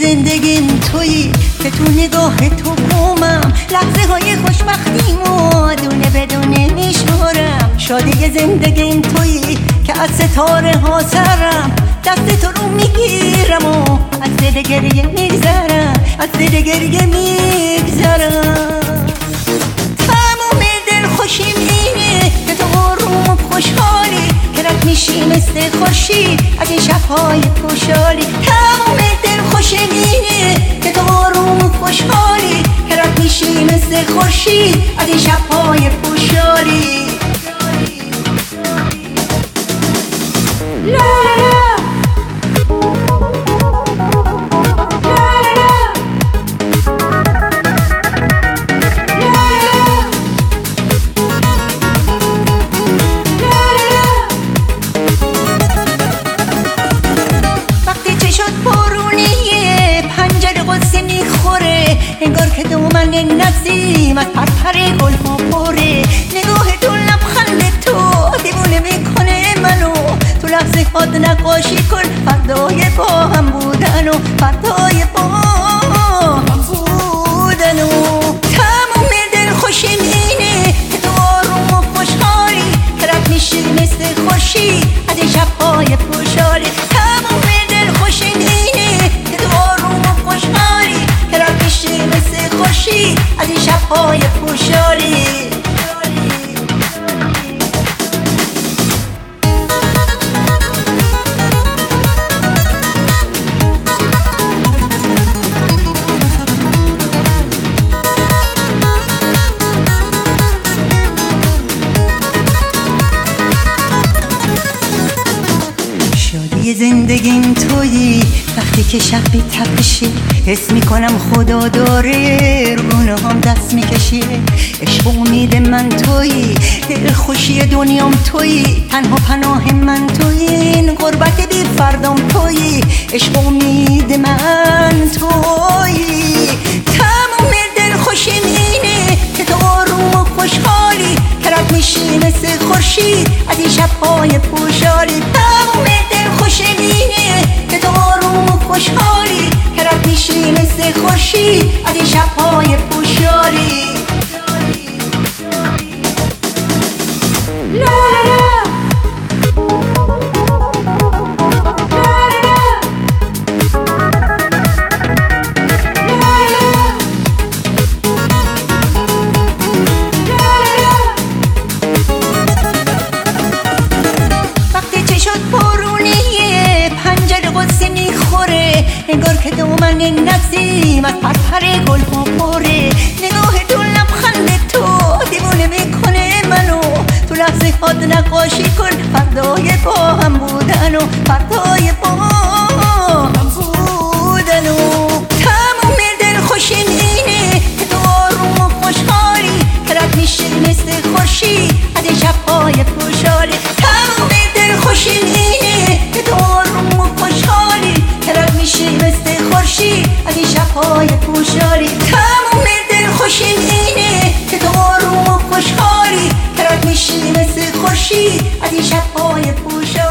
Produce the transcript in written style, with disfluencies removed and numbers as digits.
زندگیم تویی که تو نگاه تو قومم، لحظه های خوشبختیمو دونه بدونه میشمارم. شادی زندگیم تویی که از ستاره ها سرم، دست تو رو میگیرم و از دل گریه میگذرم، از دل گریه میگذرم. تموم دل خوشیم اینه که تو آروم و خوشحالی، که رد میشی مثل خورشید از این شبهای خوشحالی. تموم دل خوشیم اینه که تو آروم و خوشحالی، که رد میشی مثل خورشید از این شبهای خوشحالی. انگار که دومن نسیم از پرپر گل ها پره، نگاه تو لبخند تو دیوونه میکنه منو. تو لحظه هات نقاشی کن فردای با هم بودن و فردای با هم بودن و تموم دل خوشیم اینه که تو آروم و خوشحالی، که رد میشی مثل خورشید از این شبهای خوشحالی. تموم دل خوشیم اینه که تو آروم و خوشحالی، که رد میشی مثل خورشید از این شبهای خوشحالی. زندگیم تویی وقتی که شب بی تپشه، حس میکنم خدا داره رونه هم دست میکشه. عشق امید من تویی، دل خوشی دنیام تویی، تنها پناه من تویی، این غربت بی فردام تویی. عشق امید من تویی. تموم دل خوشیم اینه که تو آروم و خوشحالی، که رد میشی مثل خورشید از این شبهای خوشحالی. تموم دل خوشیم اینه که تو آروم و خوشحالی، که رد میشی مثل خورشید از این شبهای خوشحالی. انگار که دومن نسیم از پرپر گل ها پره، نگاه تو لبخند تو دیوونه میکنه منو. تو لحظه هات نقاشی کن فردای با هم بودن و فردای با هم بودن و تموم دل خوشیم اینه که تو آروم و خوشحالی، که رد میشی مثل خورشید از این شبهای خوشحالی. تموم دل خوشیم اینه که تو آروم و خوشحالی، که رد میشی مثل خورشید از این شبهای خوشحالی. تموم دل خوشیم اینه که تو آروم و خوشحالی، که رد میشی مثل خورشید از این شبهای خوشحالی.